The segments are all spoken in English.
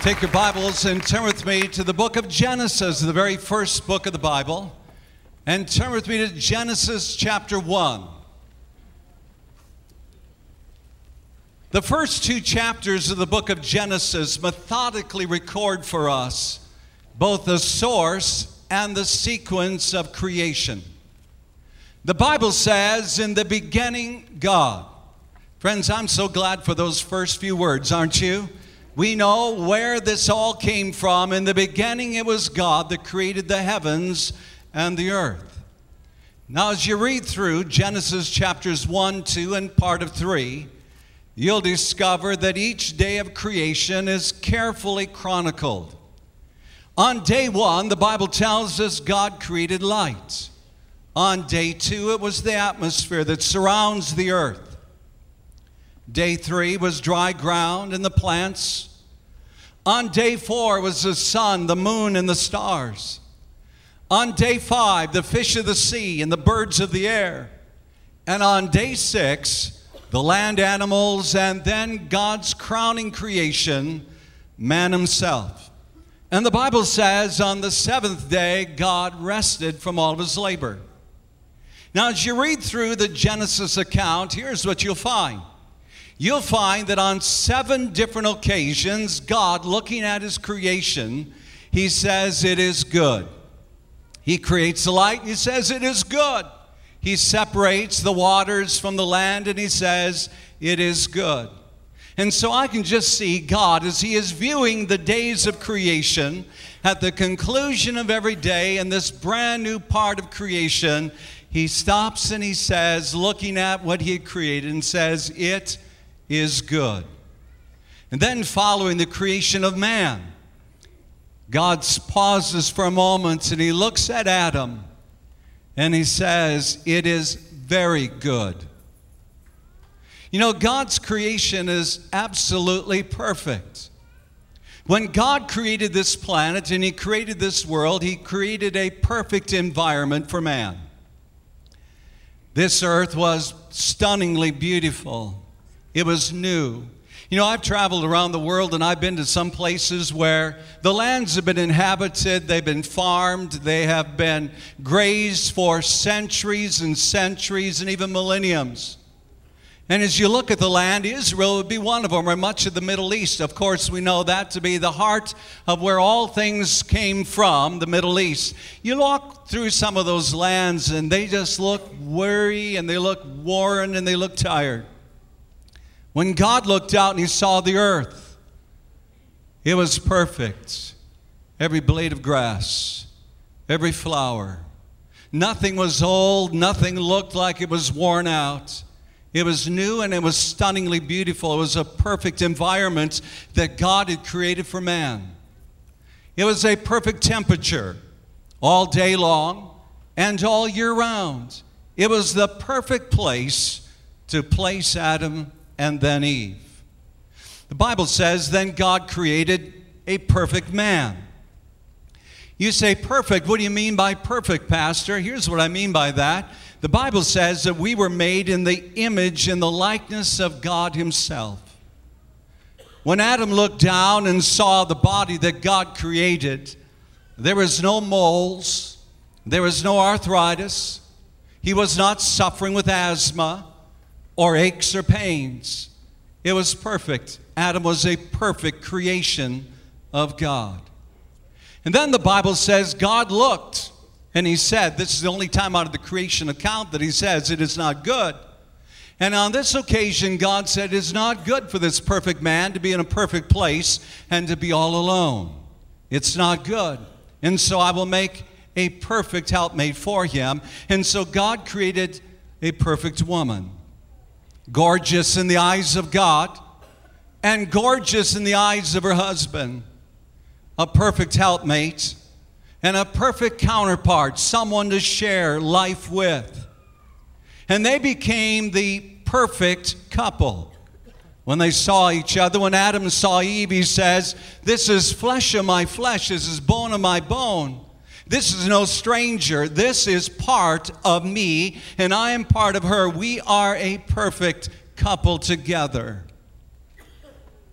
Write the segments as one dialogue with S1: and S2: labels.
S1: Take your Bibles and turn with me to the book of Genesis, the very first book of the Bible. And turn with me to Genesis chapter 1. The first two chapters of the book of Genesis methodically record for us both the source and the sequence of creation. The Bible says, "In the beginning, God." Friends, I'm so glad for those first few words, aren't you? We know where this all came from. In the beginning, it was God that created the heavens and the earth. Now, as you read through Genesis chapters 1, 2, and part of 3, you'll discover that each day of creation is carefully chronicled. On day 1, the Bible tells us God created light. On day 2, it was the atmosphere that surrounds the earth. Day 3 was dry ground and the plants. On day 4 was the sun, the moon, and the stars. On day 5, the fish of the sea and the birds of the air. And on day 6, the land animals, and then God's crowning creation, man himself. And the Bible says on the seventh day, God rested from all of his labor. Now, as you read through the Genesis account, here's what you'll find. You'll find that on 7 different occasions, God, looking at his creation, he says it is good. He creates the light, and he says it is good. He separates the waters from the land, and he says it is good. And so I can just see God as he is viewing the days of creation. At the conclusion of every day in this brand new part of creation, he stops and he says, looking at what he had created, and says, it is good. And then following the creation of man, God pauses for a moment and he looks at Adam and he says, it is very good. You know, God's creation is absolutely perfect. When God created this planet and he created this world, he created a perfect environment for man. This earth was stunningly beautiful. It was new. You know, I've traveled around the world and I've been to some places where the lands have been inhabited, they've been farmed, they have been grazed for centuries and centuries and even millenniums. And as you look at the land, Israel would be one of them, or much of the Middle East. Of course, we know that to be the heart of where all things came from, the Middle East. You walk through some of those lands and they just look weary and they look worn and they look tired. When God looked out and he saw the earth, it was perfect. Every blade of grass, every flower. Nothing was old, nothing looked like it was worn out. It was new and it was stunningly beautiful. It was a perfect environment that God had created for man. It was a perfect temperature all day long and all year round. It was the perfect place to place Adam and then Eve. The Bible says, then God created a perfect man. You say perfect, what do you mean by perfect, Pastor? Here's what I mean by that. The Bible says that we were made in the image and the likeness of God himself. When Adam looked down and saw the body that God created, there was no moles, there was no arthritis, he was not suffering with asthma, or aches or pains. It was perfect. Adam was a perfect creation of God. And then the Bible says God looked and he said, this is the only time out of the creation account that he says it is not good. And on this occasion, God said, it is not good for this perfect man to be in a perfect place and to be all alone. It's not good. And so I will make a perfect helpmate for him. And so God created a perfect woman. Gorgeous in the eyes of God and gorgeous in the eyes of her husband. A perfect helpmate and a perfect counterpart, someone to share life with. And they became the perfect couple. When they saw each other, when Adam saw Eve, he says, this is flesh of my flesh, this is bone of my bone. This is no stranger. This is part of me, and I am part of her. We are a perfect couple together.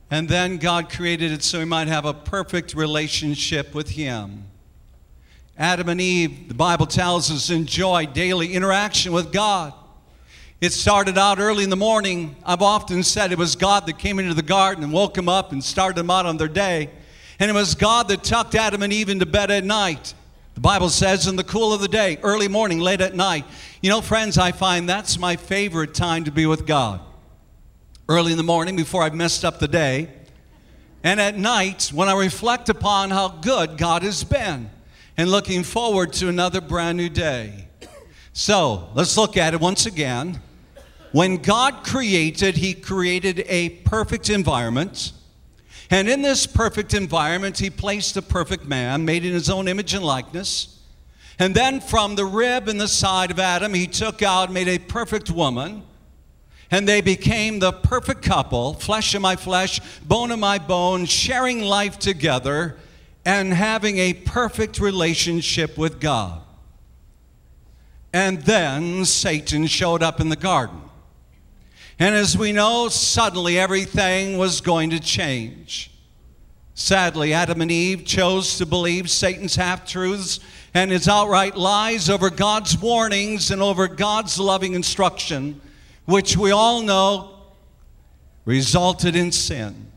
S1: And then God created it so we might have a perfect relationship with Him. Adam and Eve, the Bible tells us, enjoyed daily interaction with God. It started out early in the morning. I've often said it was God that came into the garden and woke them up and started them out on their day. And it was God that tucked Adam and Eve into bed at night. The Bible says in the cool of the day, early morning, late at night. You know, friends, I find that's my favorite time to be with God. Early in the morning before I've messed up the day. And at night when I reflect upon how good God has been. And looking forward to another brand new day. So, let's look at it once again. When God created, He created a perfect environment. And in this perfect environment, He placed a perfect man, made in His own image and likeness. And then from the rib in the side of Adam, He took out and made a perfect woman. And they became the perfect couple, flesh of my flesh, bone of my bone, sharing life together and having a perfect relationship with God. And then Satan showed up in the garden. And as we know, suddenly everything was going to change. Sadly, Adam and Eve chose to believe Satan's half-truths and his outright lies over God's warnings and over God's loving instruction, which we all know resulted in sin.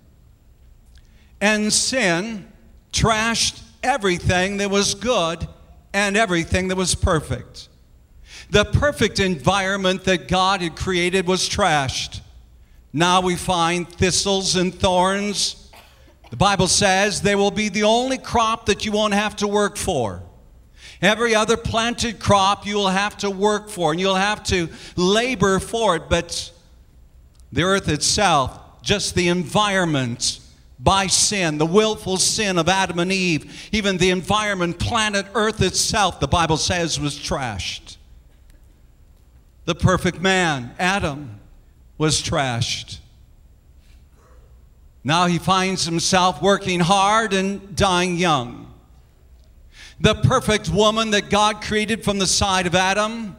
S1: And sin trashed everything that was good and everything that was perfect. The perfect environment that God had created was trashed. Now we find thistles and thorns. The Bible says they will be the only crop that you won't have to work for. Every other planted crop you will have to work for, and you'll have to labor for it. But the earth itself, just the environment by sin, the willful sin of Adam and Eve, even the environment, planet Earth itself, the Bible says, was trashed. The perfect man, Adam, was trashed. Now he finds himself working hard and dying young. The perfect woman that God created from the side of Adam,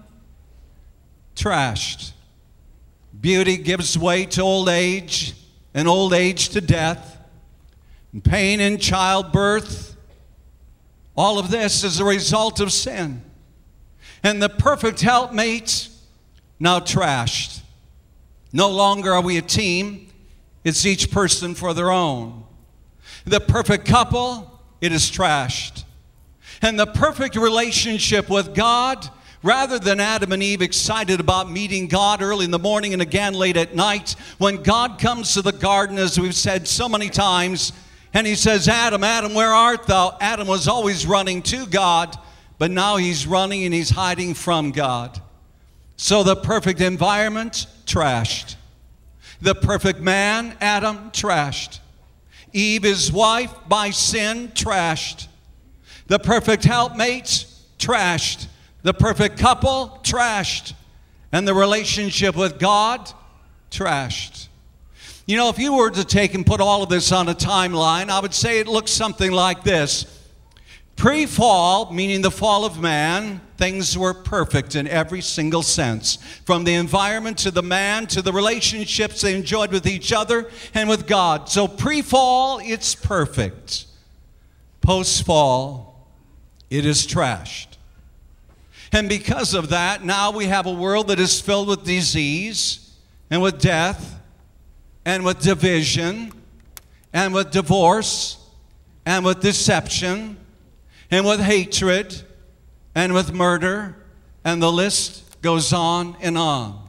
S1: trashed. Beauty gives way to old age, and old age to death, and pain in childbirth. All of this is a result of sin. And the perfect helpmate, now trashed. No longer are we a team. It's each person for their own. The perfect couple, it is trashed. And the perfect relationship with God, rather than Adam and Eve excited about meeting God early in the morning and again late at night, when God comes to the garden, as we've said so many times, and He says, Adam, Adam, where art thou? Adam was always running to God, but now he's running and he's hiding from God. So the perfect environment, trashed. The perfect man, Adam, trashed. Eve, his wife, by sin, trashed. The perfect helpmate, trashed. The perfect couple, trashed. And the relationship with God, trashed. You know, if you were to take and put all of this on a timeline, I would say it looks something like this. Pre-fall, meaning the fall of man, things were perfect in every single sense. From the environment to the man to the relationships they enjoyed with each other and with God. So pre-fall, it's perfect. Post-fall, it is trashed. And because of that, now we have a world that is filled with disease and with death and with division and with divorce and with deception and with hatred and with murder, and the list goes on and on.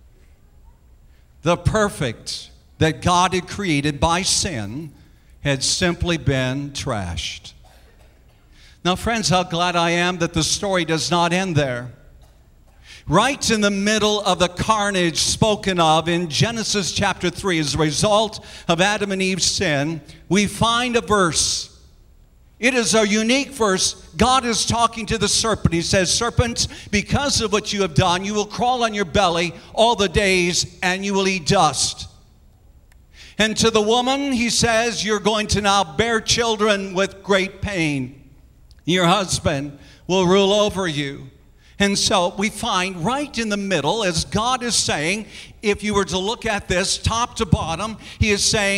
S1: The perfect that God had created by sin had simply been trashed. Now, friends, how glad I am that the story does not end there. Right in the middle of the carnage spoken of in Genesis chapter 3, as a result of Adam and Eve's sin, we find a verse. It is a unique verse. God is talking to the serpent. He says, Serpent, because of what you have done, you will crawl on your belly all the days and you will eat dust. And to the woman, He says, you're going to now bear children with great pain. Your husband will rule over you. And so we find right in the middle, as God is saying, if you were to look at this top to bottom, He is saying,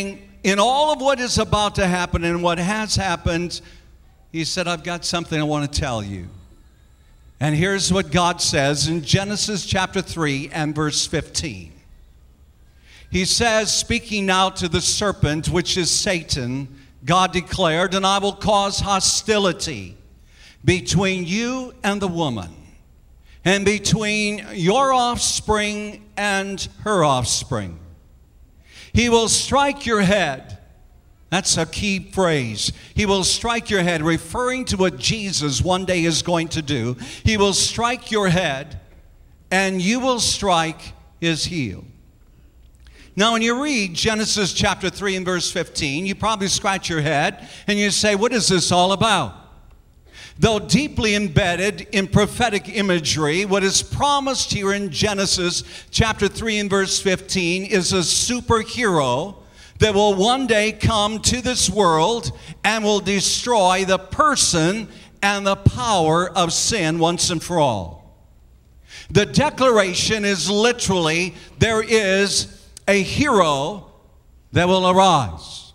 S1: in all of what is about to happen and what has happened, he said, I've got something I want to tell you. And here's what God says in Genesis chapter 3 and verse 15. He says, speaking now to the serpent, which is Satan, God declared, and I will cause hostility between you and the woman, and between your offspring and her offspring. He will strike your head. That's a key phrase. He will strike your head, referring to what Jesus one day is going to do. He will strike your head, and you will strike his heel. Now, when you read Genesis chapter 3 and verse 15, you probably scratch your head and you say, what is this all about? Though deeply embedded in prophetic imagery, what is promised here in Genesis chapter 3 and verse 15 is a superhero that will one day come to this world and will destroy the person and the power of sin once and for all. The declaration is literally, there is a hero that will arise.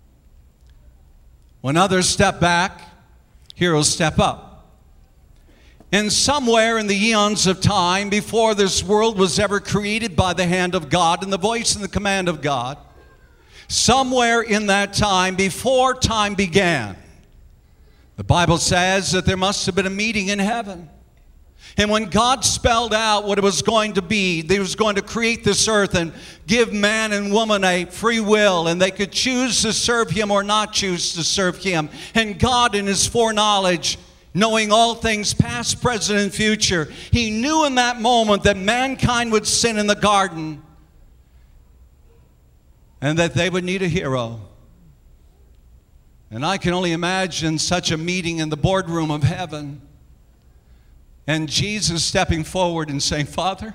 S1: When others step back, heroes step up. And somewhere in the eons of time, before this world was ever created by the hand of God and the voice and the command of God, somewhere in that time, before time began, the Bible says that there must have been a meeting in heaven. And when God spelled out what it was going to be, He was going to create this earth and give man and woman a free will, and they could choose to serve Him or not choose to serve Him. And God, in His foreknowledge, knowing all things past, present, and future, He knew in that moment that mankind would sin in the garden and that they would need a hero. And I can only imagine such a meeting in the boardroom of heaven. And Jesus stepping forward and saying, Father,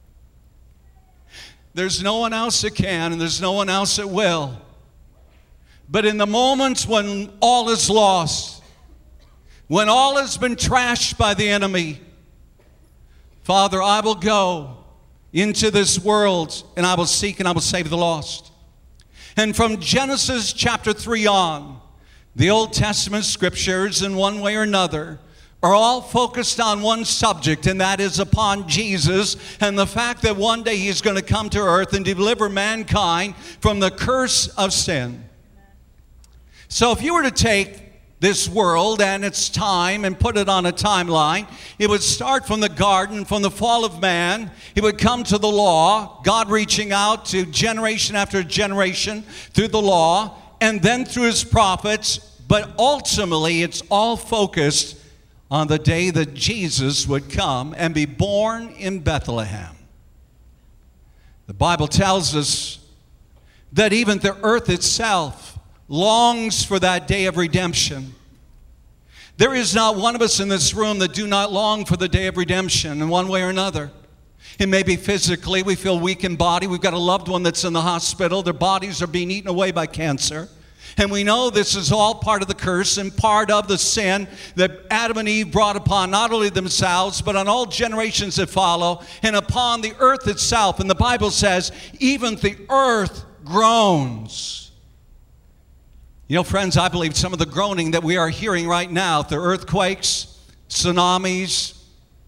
S1: there's no one else that can, and there's no one else that will. But in the moments when all is lost, when all has been trashed by the enemy, Father, I will go into this world, and I will seek and I will save the lost. And from Genesis chapter 3 on, the Old Testament scriptures, in one way or another, are all focused on one subject, and that is upon Jesus and the fact that one day He's going to come to earth and deliver mankind from the curse of sin. So if you were to take this world and its time and put it on a timeline, it would start from the garden, from the fall of man. It would come to the law, God reaching out to generation after generation through the law, and then through His prophets. But ultimately, it's all focused on the day that Jesus would come and be born in Bethlehem. The Bible tells us that even the earth itself longs for that day of redemption. There is not one of us in this room that do not long for the day of redemption in one way or another. It may be physically, we feel weak in body. We've got a loved one that's in the hospital. Their bodies are being eaten away by cancer. And we know this is all part of the curse and part of the sin that Adam and Eve brought upon not only themselves, but on all generations that follow, and upon the earth itself. And the Bible says, even the earth groans. You know, friends, I believe some of the groaning that we are hearing right now, the earthquakes, tsunamis,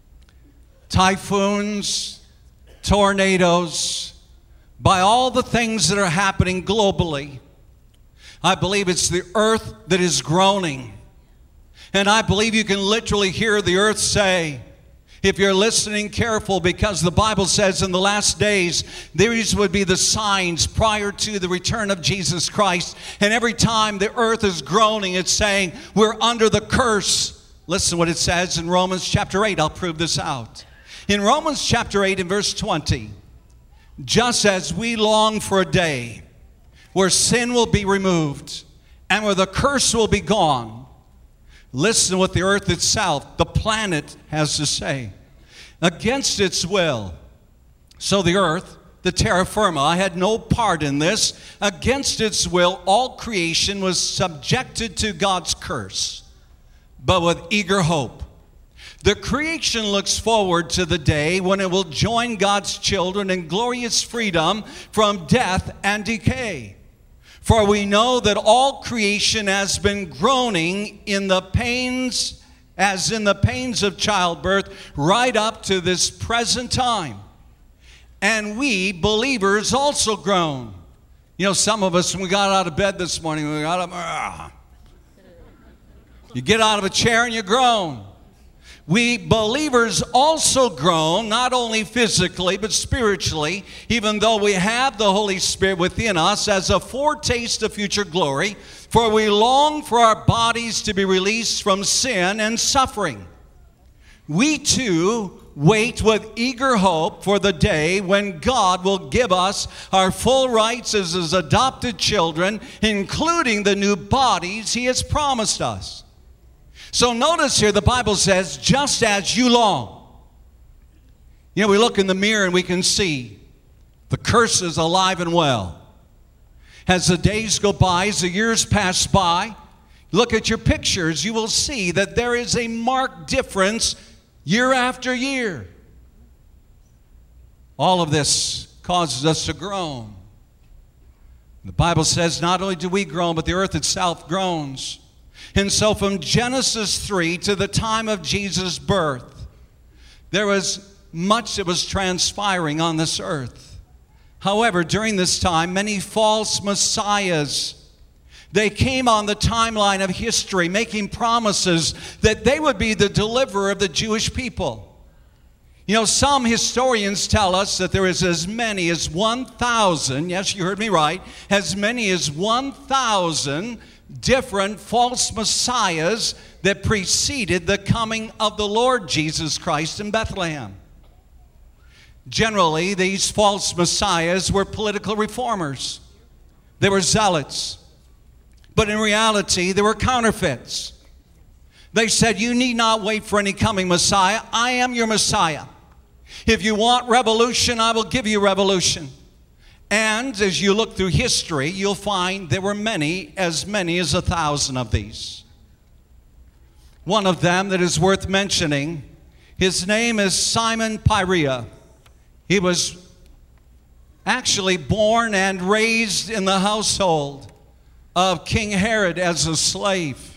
S1: typhoons, tornadoes, by all the things that are happening globally, I believe it's the earth that is groaning. And I believe you can literally hear the earth say, if you're listening careful, because the Bible says in the last days, these would be the signs prior to the return of Jesus Christ. And every time the earth is groaning, it's saying, we're under the curse. Listen what it says in Romans chapter 8. I'll prove this out. In Romans chapter 8 and verse 20, just as we long for a day where sin will be removed and where the curse will be gone, listen what the earth itself, the planet, has to say. Against its will. So the earth, the terra firma, I had no part in this. Against its will, all creation was subjected to God's curse, but with eager hope. The creation looks forward to the day when it will join God's children in glorious freedom from death and decay. For we know that all creation has been groaning in the pains, as in the pains of childbirth, right up to this present time. And we, believers, also groan. You know, some of us, when we got out of bed this morning, we got up, you get out of a chair and you groan. We believers also groan, not only physically, but spiritually, even though we have the Holy Spirit within us as a foretaste of future glory, for we long for our bodies to be released from sin and suffering. We too wait with eager hope for the day when God will give us our full rights as His adopted children, including the new bodies He has promised us. So notice here, the Bible says, just as you long. You know, we look in the mirror and we can see the curse is alive and well. As the days go by, as the years pass by, look at your pictures, you will see that there is a marked difference year after year. All of this causes us to groan. The Bible says not only do we groan, but the earth itself groans. And so from Genesis 3 to the time of Jesus' birth, there was much that was transpiring on this earth. However, during this time, many false messiahs, they came on the timeline of history, making promises that they would be the deliverer of the Jewish people. You know, some historians tell us that there is as many as 1,000, yes, you heard me right, as many as 1,000 different false messiahs that preceded the coming of the Lord Jesus Christ in Bethlehem. Generally, these false messiahs were political reformers. They were zealots. But in reality, they were counterfeits. They said, you need not wait for any coming Messiah. I am your Messiah. If you want revolution, I will give you revolution. And as you look through history, you'll find there were many as 1,000 of these. One of them that is worth mentioning, his name is Simon Perea. He was actually born and raised in the household of King Herod as a slave.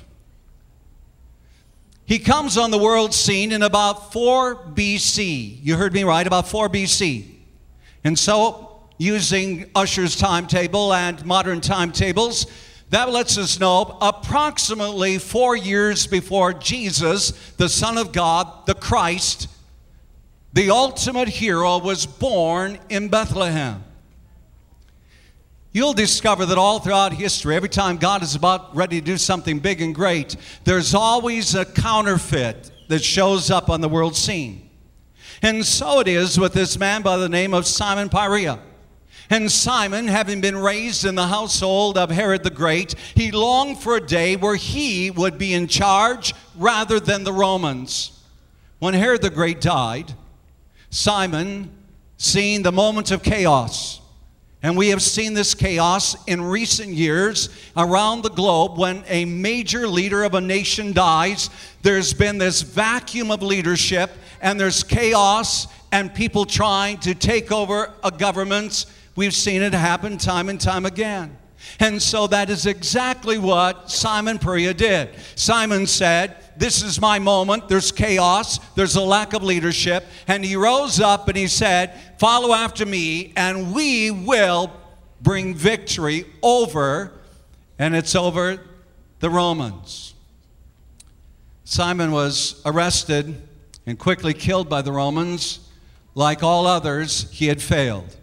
S1: He comes on the world scene in about 4 BC. You heard me right, about 4 BC. And so, using Ussher's timetable and modern timetables, that lets us know approximately 4 years before Jesus, the Son of God, the Christ, the ultimate hero, was born in Bethlehem. You'll discover that all throughout history, every time God is about ready to do something big and great, there's always a counterfeit that shows up on the world scene. And so it is with this man by the name of Simon Perea. And Simon, having been raised in the household of Herod the Great, he longed for a day where he would be in charge rather than the Romans. When Herod the Great died, Simon seen the moment of chaos. And we have seen this chaos in recent years around the globe. When a major leader of a nation dies, there's been this vacuum of leadership, and there's chaos and people trying to take over a government. We've seen it happen time and time again. And so that is exactly what Simon Perea did. Simon said, this is my moment. There's chaos. There's a lack of leadership. And he rose up and he said, follow after me and we will bring victory over, and it's over the Romans. Simon was arrested and quickly killed by the Romans. Like all others, he had failed.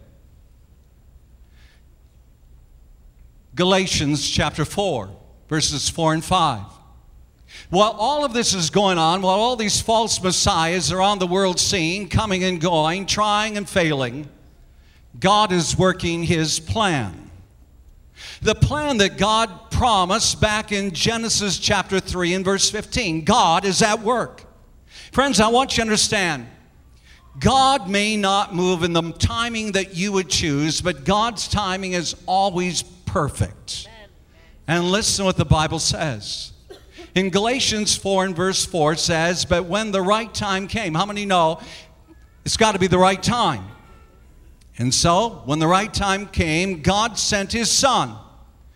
S1: Galatians chapter 4, verses 4 and 5. While all of this is going on, while all these false messiahs are on the world scene, coming and going, trying and failing, God is working His plan. The plan that God promised back in Genesis chapter 3 and verse 15. God is at work. Friends, I want you to understand, God may not move in the timing that you would choose, but God's timing is always perfect. And listen to what the Bible says. In Galatians 4 and verse 4 it says, but when the right time came, how many know it's got to be the right time? And so, when the right time came, God sent His Son.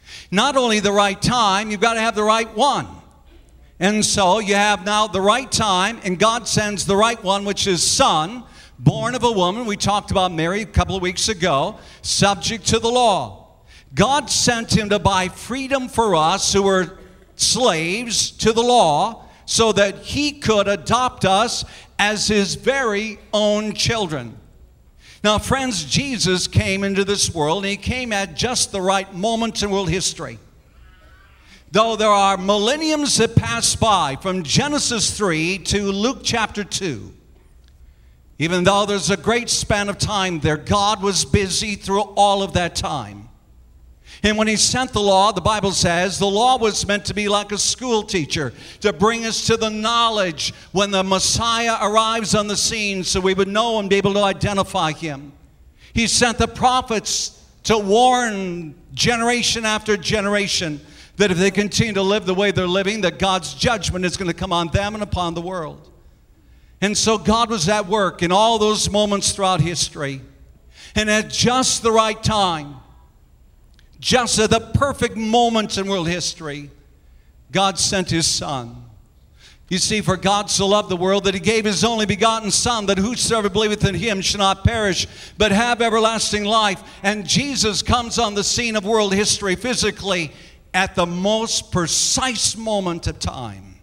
S1: Not only the right time, you've got to have the right one. And so you have now the right time, and God sends the right one, which is Son, born of a woman. We talked about Mary a couple of weeks ago, subject to the law. God sent him to buy freedom for us who were slaves to the law, so that he could adopt us as his very own children. Now, friends, Jesus came into this world, and he came at just the right moment in world history. Though there are millenniums that pass by from Genesis 3 to Luke chapter 2, even though there's a great span of time there, God was busy through all of that time. And when he sent the law, the Bible says, the law was meant to be like a school teacher, to bring us to the knowledge when the Messiah arrives on the scene so we would know and be able to identify him. He sent the prophets to warn generation after generation that if they continue to live the way they're living, that God's judgment is going to come on them and upon the world. And so God was at work in all those moments throughout history. And at just the right time, just at the perfect moment in world history, God sent his Son. You see, for God so loved the world that he gave his only begotten Son, that whosoever believeth in him should not perish, but have everlasting life. And Jesus comes on the scene of world history physically at the most precise moment of time.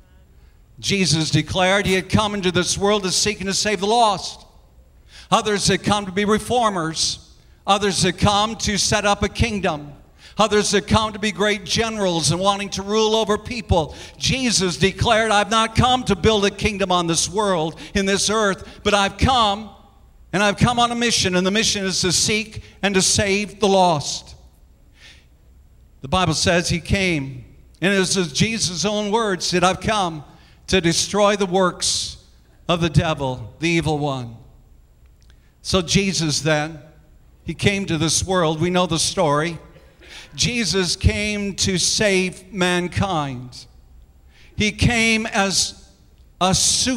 S1: Jesus declared he had come into this world to seek and to save the lost. Others had come to be reformers. Others had come to set up a kingdom. Others had come to be great generals and wanting to rule over people. Jesus declared, I've not come to build a kingdom on this world, in this earth, but I've come, and I've come on a mission, and the mission is to seek and to save the lost. The Bible says he came, and it was Jesus' own words that I've come to destroy the works of the devil, the evil one. So Jesus then, he came to this world. We know the story. Jesus came to save mankind. He came as a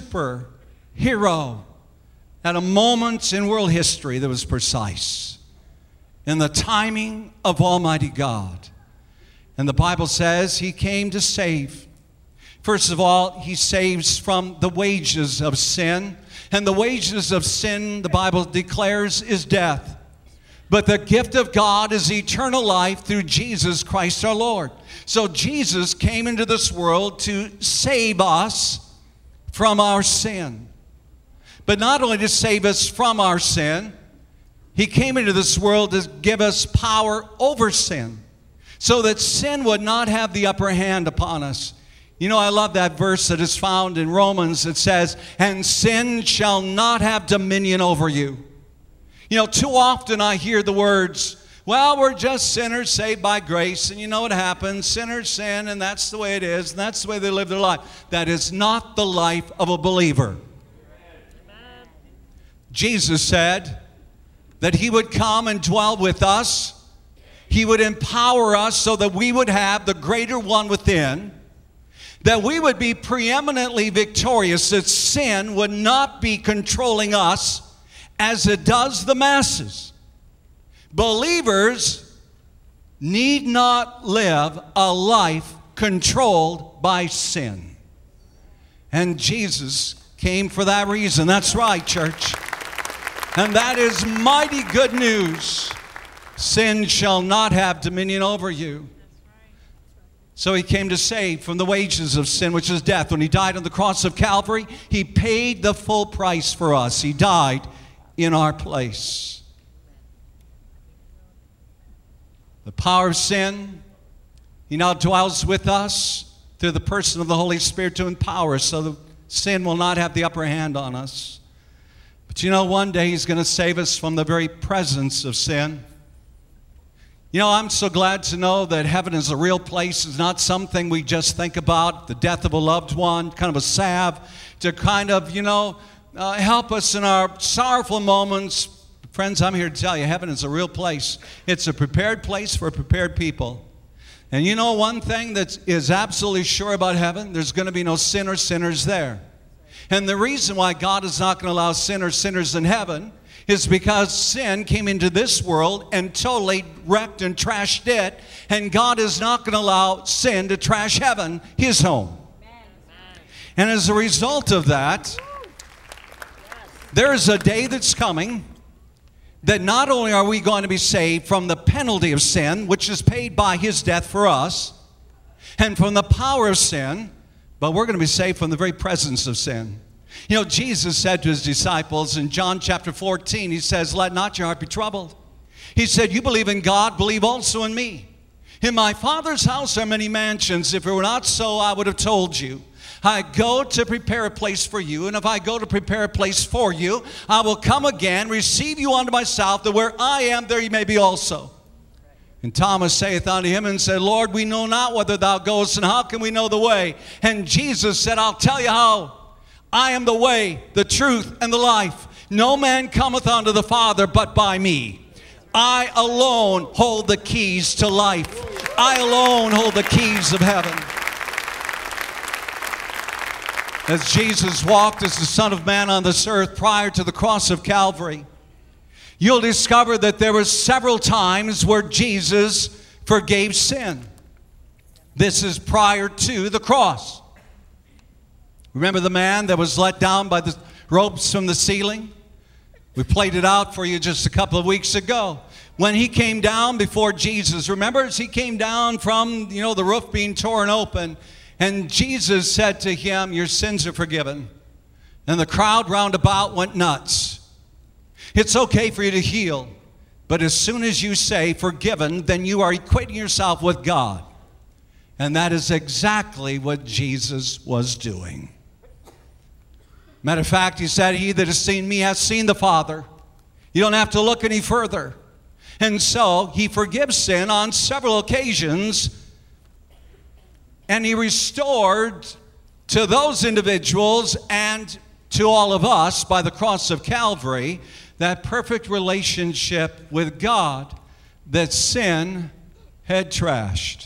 S1: superhero at a moment in world history that was precise, in the timing of Almighty God. And the Bible says he came to save. First of all, he saves from the wages of sin. And the wages of sin, the Bible declares, is death. But the gift of God is eternal life through Jesus Christ our Lord. So Jesus came into this world to save us from our sin. But not only to save us from our sin, he came into this world to give us power over sin, so that sin would not have the upper hand upon us. You know, I love that verse that is found in Romans that says, and sin shall not have dominion over you. You know, too often I hear the words, well, we're just sinners saved by grace, and you know what happens. Sinners sin, and that's the way it is, and that's the way they live their life. That is not the life of a believer. Amen. Jesus said that he would come and dwell with us. He would empower us so that we would have the greater one within, that we would be preeminently victorious, that sin would not be controlling us as it does the masses. Believers need not live a life controlled by sin. And Jesus came for that reason. That's right, church. And that is mighty good news. Sin shall not have dominion over you. So he came to save from the wages of sin, which is death. When he died on the cross of Calvary, he paid the full price for us. He died in our place. The power of sin, he now dwells with us through the person of the Holy Spirit to empower us so that sin will not have the upper hand on us. But you know, one day he's going to save us from the very presence of sin. You know, I'm so glad to know that heaven is a real place. It's not something we just think about, the death of a loved one, kind of a salve to kind of, help us in our sorrowful moments. Friends, I'm here to tell you, heaven is a real place. It's a prepared place for prepared people. And you know one thing that is absolutely sure about heaven? There's going to be no sin or sinners there. And the reason why God is not going to allow sin or sinners in heaven is because sin came into this world and totally wrecked and trashed it, and God is not going to allow sin to trash heaven, his home. And as a result of that, there is a day that's coming that not only are we going to be saved from the penalty of sin, which is paid by his death for us, and from the power of sin, but we're going to be saved from the very presence of sin. You know, Jesus said to his disciples in John chapter 14, he says, "Let not your heart be troubled." He said, "You believe in God, believe also in me. In my Father's house are many mansions. If it were not so, I would have told you. I go to prepare a place for you, and if I go to prepare a place for you, I will come again, receive you unto myself, that where I am, there you may be also." And Thomas saith unto him and said, "Lord, we know not whither thou goest, and how can we know the way?" And Jesus said, "I'll tell you how. I am the way, the truth, and the life. No man cometh unto the Father but by me. I alone hold the keys to life. I alone hold the keys of heaven." As Jesus walked as the Son of Man on this earth prior to the cross of Calvary, you'll discover that there were several times where Jesus forgave sin. This is prior to the cross. Remember the man that was let down by the ropes from the ceiling? We played it out for you just a couple of weeks ago. When he came down before Jesus, remember as he came down from, the roof being torn open, and Jesus said to him, "Your sins are forgiven." And the crowd round about went nuts. It's okay for you to heal, but as soon as you say forgiven, then you are equating yourself with God. And that is exactly what Jesus was doing. Matter of fact, he said, "He that has seen me has seen the Father." You don't have to look any further. And so he forgives sin on several occasions, and he restored to those individuals and to all of us by the cross of Calvary that perfect relationship with God that sin had trashed.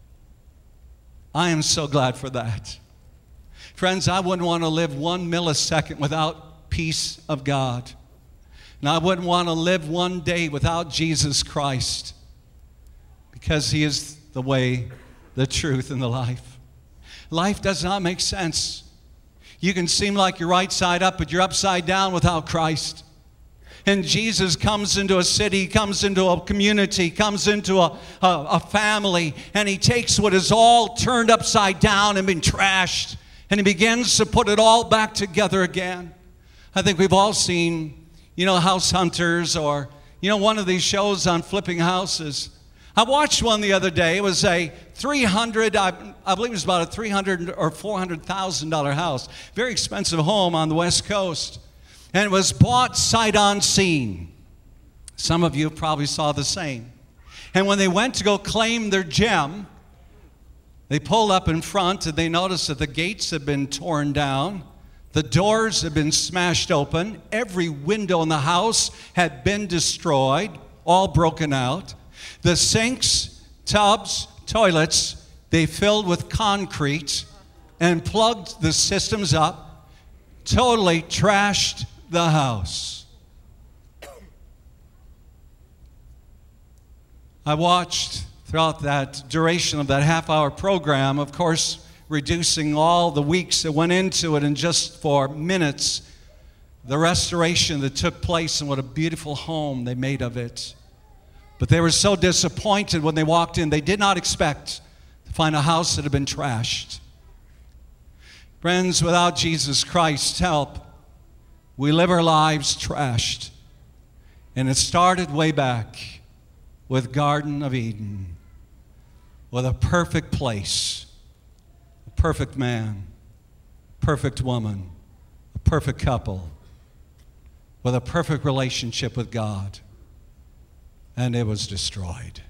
S1: I am so glad for that. Friends, I wouldn't want to live 1 millisecond without peace of God. And I wouldn't want to live one day without Jesus Christ, because he is the way, the truth, and the life. Life does not make sense. You can seem like you're right side up, but you're upside down without Christ. And Jesus comes into a city, comes into a community, comes into a family, and he takes what is all turned upside down and been trashed, and he begins to put it all back together again. I think we've all seen, House Hunters, or, one of these shows on flipping houses. I watched one the other day. It was a I believe it was about a $300,000 or $400,000 house. Very expensive home on the West Coast. And it was bought sight unseen. Some of you probably saw the same. And when they went to go claim their gem, they pulled up in front and they noticed that the gates had been torn down. The doors had been smashed open. Every window in the house had been destroyed, all broken out. The sinks, tubs, toilets, they filled with concrete and plugged the systems up, totally trashed the house. I watched throughout that duration of that half-hour program, of course, reducing all the weeks that went into it, and just for minutes, the restoration that took place and what a beautiful home they made of it. But they were so disappointed when they walked in. They did not expect to find a house that had been trashed. Friends, without Jesus Christ's help, we live our lives trashed. And it started way back with Garden of Eden, with a perfect place, a perfect man, perfect woman, a perfect couple, with a perfect relationship with God. And it was destroyed.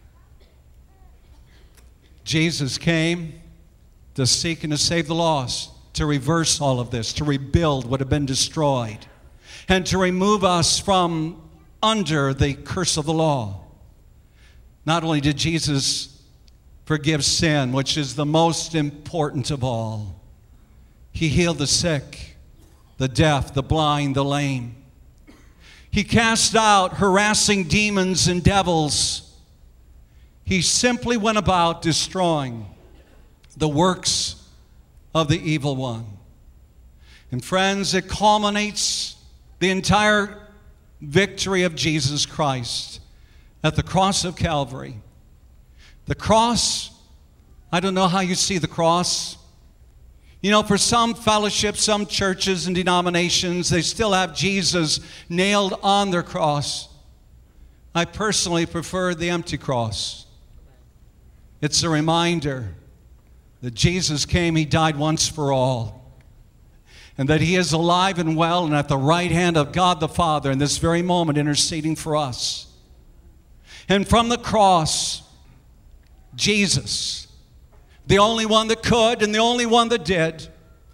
S1: Jesus came to seek and to save the lost, to reverse all of this, to rebuild what had been destroyed, and to remove us from under the curse of the law. Not only did Jesus forgive sin, which is the most important of all, he healed the sick, the deaf, the blind, the lame. He cast out harassing demons and devils. He simply went about destroying the works of the evil one. And friends, it culminates the entire victory of Jesus Christ at the cross of Calvary. The cross, I don't know how you see the cross. You know, for some fellowships, some churches and denominations, they still have Jesus nailed on their cross. I personally prefer the empty cross. It's a reminder that Jesus came, He died once for all, and that He is alive and well and at the right hand of God the Father in this very moment interceding for us. And from the cross, Jesus, the only one that could and the only one that did,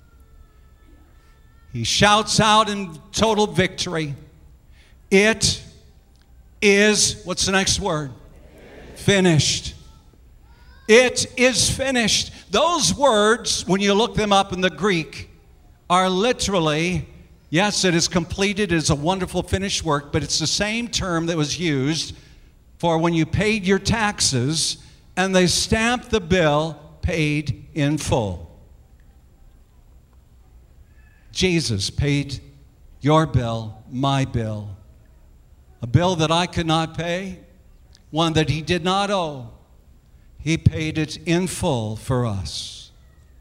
S1: He shouts out in total victory, "It is," what's the next word? Finished. It is finished. Those words, when you look them up in the Greek, are literally, yes, it is completed, it is a wonderful finished work, but it's the same term that was used for when you paid your taxes and they stamped the bill paid in full. Jesus paid your bill, my bill, a bill that I could not pay, one that He did not owe. He paid it in full for us.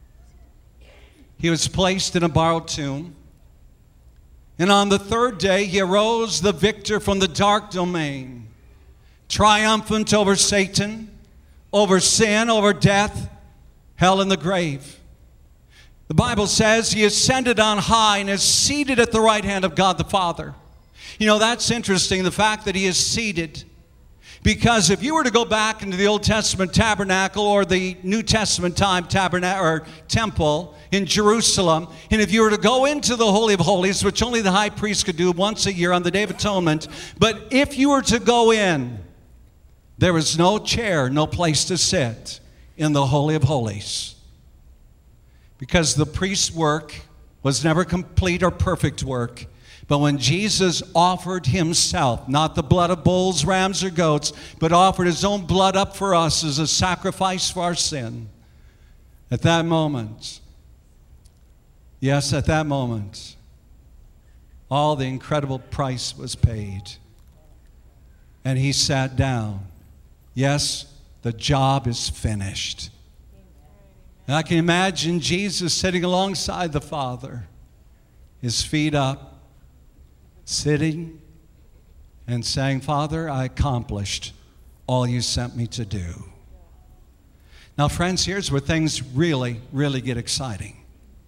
S1: He was placed in a borrowed tomb, and on the third day He arose the victor from the dark domain, triumphant over Satan, over sin, over death, hell, and the grave. The Bible says He ascended on high and is seated at the right hand of God the Father. You know, that's interesting, the fact that He is seated. Because if you were to go back into the Old Testament tabernacle or the New Testament time tabernacle or temple in Jerusalem, and if you were to go into the Holy of Holies, which only the high priest could do once a year on the Day of Atonement, but if you were to go in, there was no chair, no place to sit in the Holy of Holies. Because the priest's work was never complete or perfect work. But when Jesus offered Himself, not the blood of bulls, rams, or goats, but offered His own blood up for us as a sacrifice for our sin, at that moment, yes, at that moment, all the incredible price was paid. And He sat down. Yes, the job is finished. And I can imagine Jesus sitting alongside the Father, His feet up, sitting and saying, "Father, I accomplished all You sent me to do." Now, friends, here's where things really, really get exciting.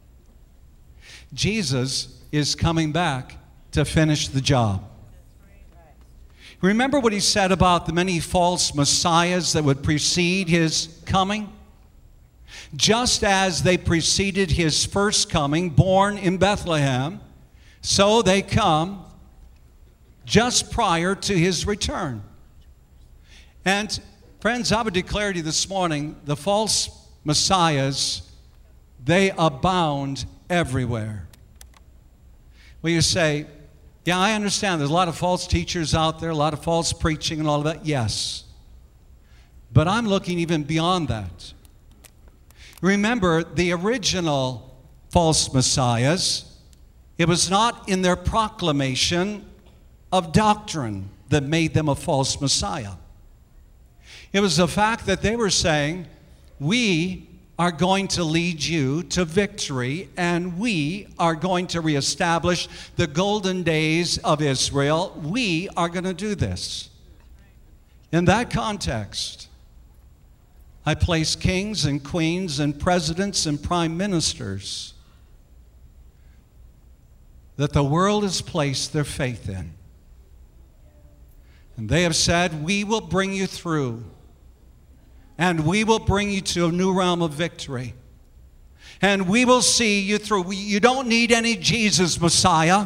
S1: Jesus is coming back to finish the job. Remember what He said about the many false messiahs that would precede His coming? Just as they preceded His first coming, born in Bethlehem, so they come just prior to His return. And friends, I would declare to you this morning, the false messiahs, they abound everywhere. Well, you say, yeah, I understand there's a lot of false teachers out there, a lot of false preaching and all of that. Yes. But I'm looking even beyond that. Remember, the original false messiahs, it was not in their proclamation of doctrine that made them a false messiah. It was the fact that they were saying, we are going to lead you to victory, and we are going to reestablish the golden days of Israel. We are going to do this. In that context, I place kings and queens and presidents and prime ministers that the world has placed their faith in. And they have said, we will bring you through. And we will bring you to a new realm of victory. And we will see you through. You don't need any Jesus Messiah.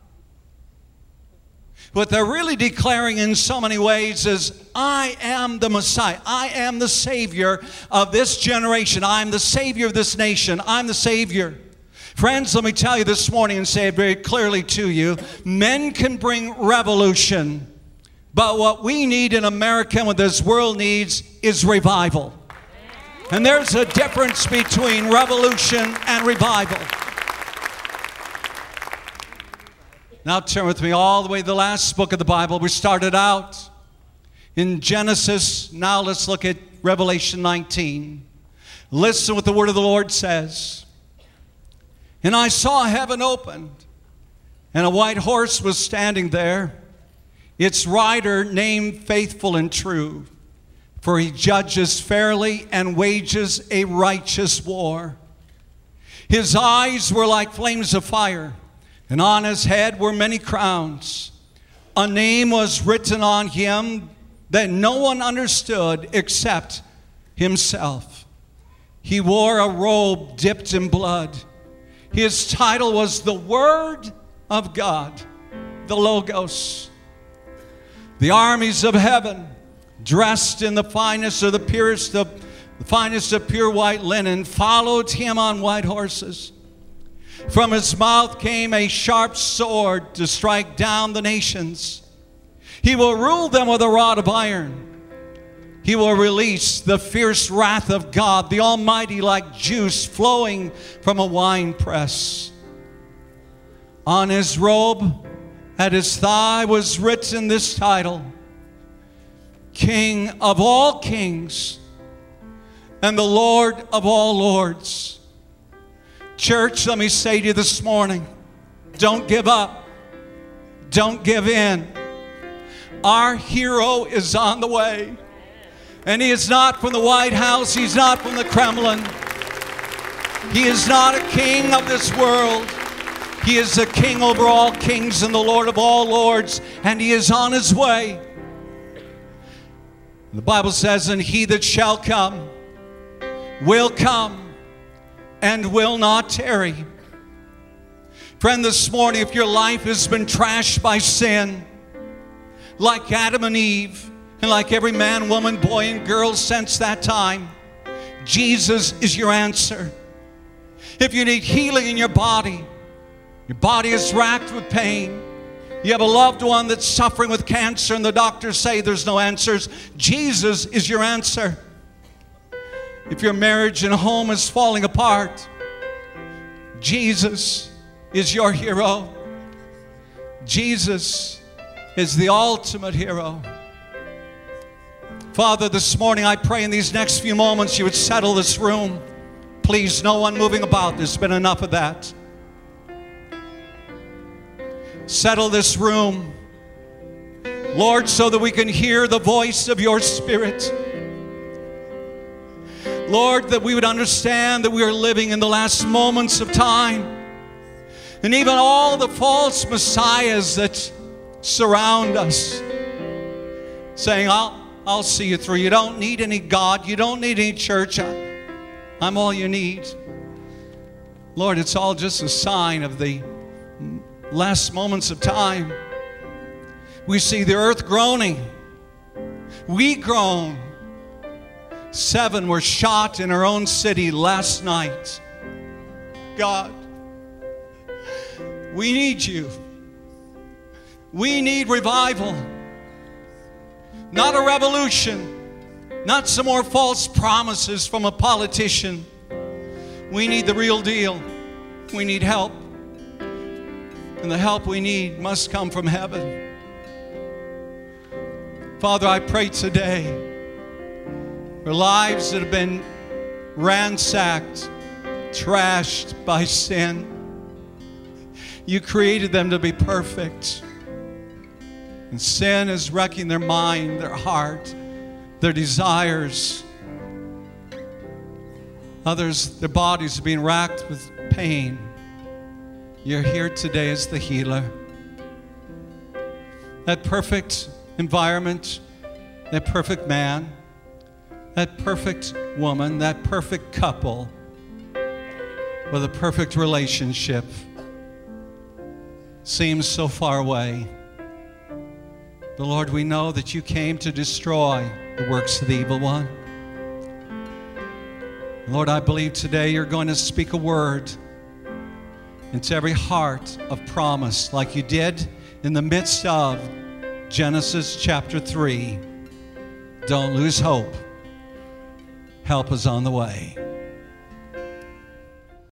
S1: What they're really declaring in so many ways is, I am the Messiah. I am the Savior of this generation. I'm the Savior of this nation. I'm the Savior. Friends, let me tell you this morning and say it very clearly to you. Men can bring revolution, but what we need in America and what this world needs is revival. And there's a difference between revolution and revival. Now turn with me all the way to the last book of the Bible. We started out in Genesis. Now let's look at Revelation 19. Listen what the word of the Lord says. And I saw heaven opened, and a white horse was standing there, its rider named Faithful and True, for he judges fairly and wages a righteous war. His eyes were like flames of fire, and on his head were many crowns. A name was written on him that no one understood except himself. He wore a robe dipped in blood. His title was the Word of God, the Logos. The armies of heaven, dressed in the finest of pure white linen, followed him on white horses. From his mouth came a sharp sword to strike down the nations. He will rule them with a rod of iron. He will release the fierce wrath of God, the Almighty, like juice flowing from a winepress. On his robe, at his thigh, was written this title: King of all kings and the Lord of all lords. Church, let me say to you this morning, don't give up. Don't give in. Our hero is on the way. And he is not from the White House. He's not from the Kremlin. He is not a king of this world. He is the King over all kings and the Lord of all lords. And he is on his way. The Bible says, and he that shall come will come and will not tarry. Friend, this morning, if your life has been trashed by sin, like Adam and Eve, and like every man, woman, boy, and girl since that time, Jesus is your answer. If you need healing in your body is racked with pain, you have a loved one that's suffering with cancer and the doctors say there's no answers, Jesus is your answer. If your marriage and home is falling apart, Jesus is your hero. Jesus is the ultimate hero. Father, this morning I pray in these next few moments you would settle this room. Please, no one moving about. There's been enough of that. Settle this room, Lord, so that we can hear the voice of your Spirit. Lord, that we would understand that we are living in the last moments of time. And even all the false messiahs that surround us, saying, I'll see you through. You don't need any God. You don't need any church. I'm all you need. Lord, it's all just a sign of the last moments of time. We see the earth groaning. We groan. 7 were shot in our own city last night. God, we need you. We need revival. Not a revolution, not some more false promises from a politician. We need the real deal. We need help. And the help we need must come from heaven. Father, I pray today for lives that have been ransacked, trashed by sin. You created them to be perfect. And sin is wrecking their mind, their heart, their desires. Others, their bodies are being racked with pain. You're here today as the healer. That perfect environment, that perfect man, that perfect woman, that perfect couple with a perfect relationship seems so far away. But Lord, we know that you came to destroy the works of the evil one. Lord, I believe today you're going to speak a word into every heart of promise like you did in the midst of Genesis chapter 3. Don't lose hope. Help is on the way.